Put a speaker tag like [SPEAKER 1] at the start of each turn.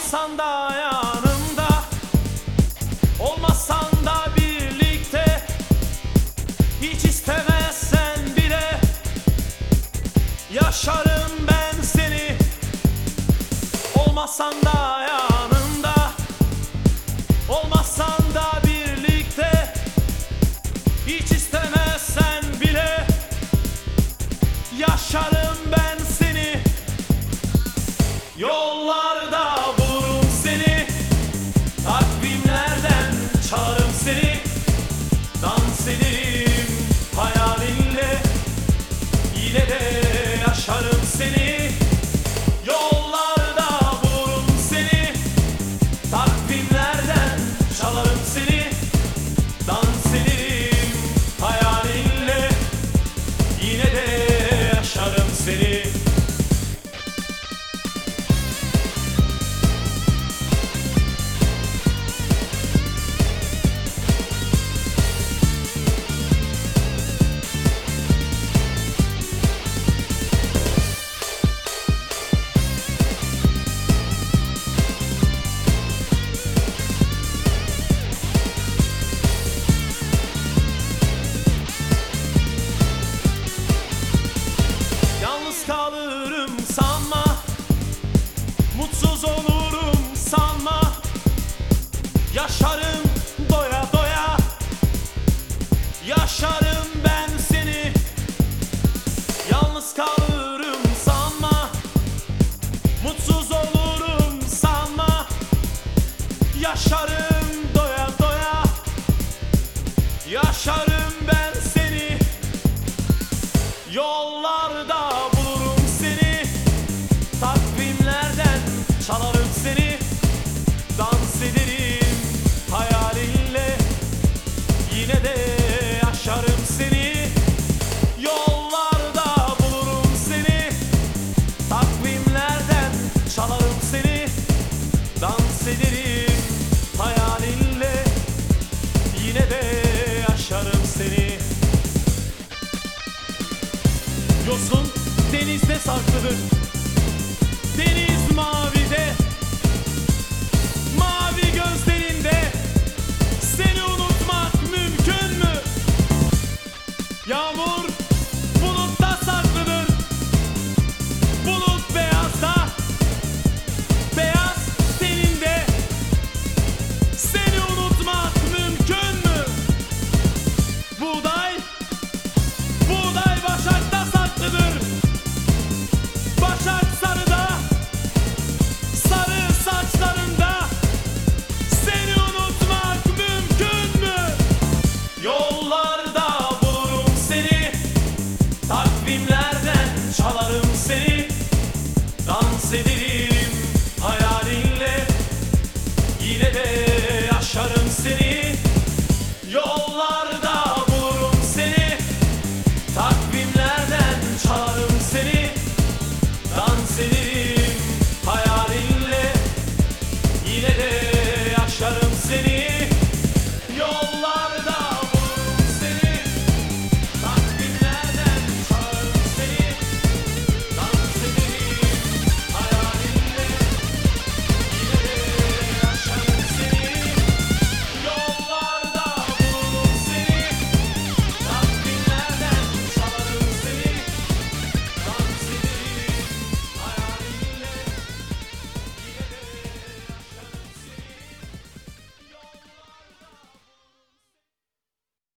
[SPEAKER 1] Olmazsan da yanımda, olmazsan da birlikte, hiç istemezsen bile yaşarım ben seni. Olmazsan da yanımda, olmazsan da birlikte, hiç istemezsen bile yaşarım ben seni. Yollarda bulurum seni, takvimlerden çalarım seni. Dans ederim hayalinle, yine de yaşarım seni. Yollarda bulurum seni, takvimlerden çalarım seni. Dans ederim hayalinle, yine de yaşarım seni. Yalnız kalırım sanma, mutsuz olurum sanma. Yaşarım doya doya, yaşarım ben seni. Yalnız kalırım sanma, mutsuz olurum sanma. Yaşarım doya doya, yaşarım ben seni. Yollarda bulurum seni, takvimlerden çalarım seni. Dans ederim hayalinle, yine de yaşarım seni. Yollarda bulurum seni, takvimlerden çalarım seni. Dans ederim hayalinle, yine de yaşarım seni. Yosun denizde saklıdır, deniz